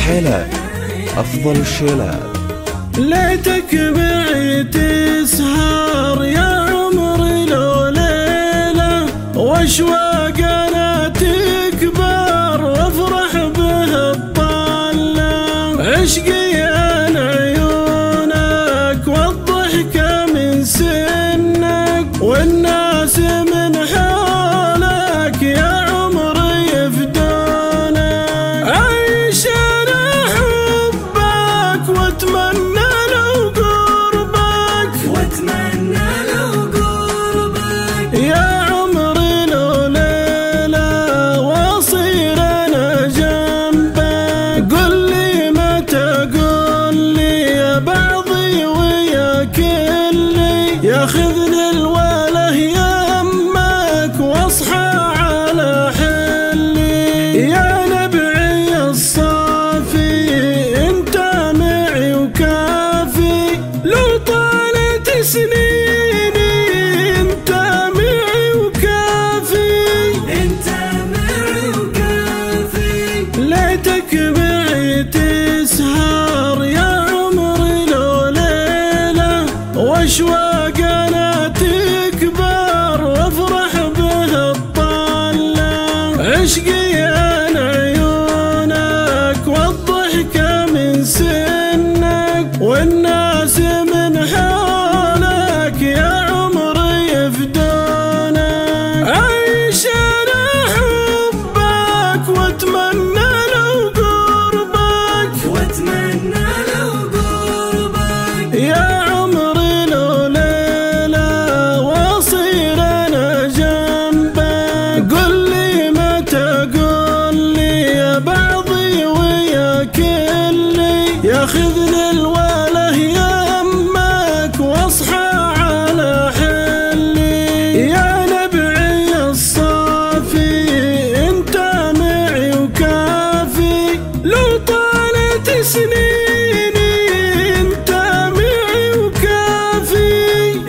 الحلال أفضل الشلال. ليتك بعيد تسهر يا عمري لو ليلة، واشواقنا تكبر وافرح به الطلة. عشقي عن عيونك والضحكة من سنك، والناس من حولك يا عمري يفدونك. عيش انا حبك واتمنى يا عمري لو ليلة واصير انا جنبك. قل لي متى، قل لي يا بعضي ويا كلي، ياخذني الوله يمك واصحى على حلي. يا نبعي الصافي انت معي وكافي، لو طالت سنيني انت معي وكافي. ليتك بعيد تسهر يا عمري لو ليلة، واشواقنا تكبر وافرح به الطلة. عشقي عن عيونك والضحكة من سنك، والناس من حولك يا عمري يفدونك. عيش انا حبك واتمنى لو قربك، يا عمري لو ليلة واصير انا جنبك. قل لي متى، قل لي يا بعضي ويا كلي، ياخذني الوله يمك واصحى على حلي. يا نبعي الصافي انت معي وكافي، لو طالت سنيني انت معي وكافي.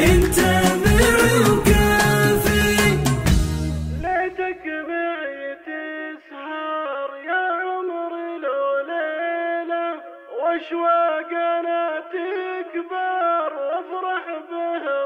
ليتك بعيد تسهر يا عمري لو ليلة، واشواقنا تكبر وافرح به